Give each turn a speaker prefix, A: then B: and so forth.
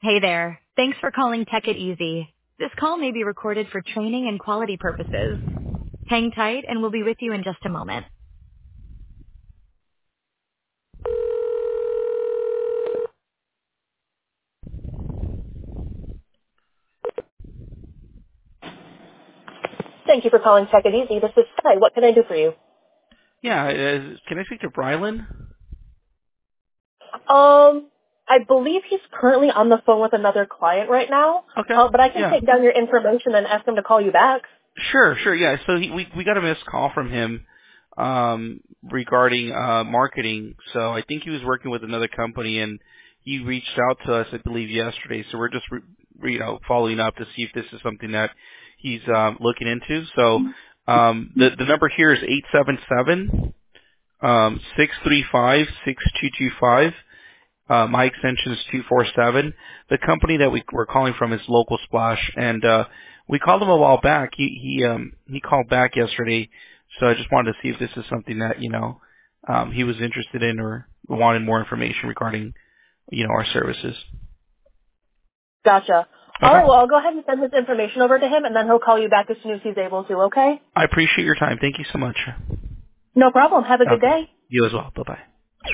A: Hey there. Thanks for calling Tech It Easy. This call may be recorded for training and quality purposes. Hang tight and we'll be with you in just a moment. Thank you for calling Tech It Easy. This is Sky. What can I do for you?
B: Yeah, can I speak to Brylan?
A: I believe he's currently on the phone with another client right now,
B: Okay.
A: but I can
B: Yeah.
A: take down your information and ask him to call you back.
B: Sure. Yeah. So we got a missed call from him regarding marketing. So I think he was working with another company, and he reached out to us, I believe, yesterday. So we're just following up to see if this is something that he's looking into. So the number here is 877 635 6225. My extension is 247. The company that we're calling from is Local Splash, and we called him a while back. He called back yesterday, so I just wanted to see if this is something that he was interested in or wanted more information regarding our services.
A: Gotcha. All
B: Okay.
A: right, well, I'll go ahead and send this information over to him, and then he'll call you back as soon as he's able to, okay?
B: I appreciate your time. Thank you so much.
A: No problem. Have a good
B: Okay.
A: day.
B: You as well. Bye bye.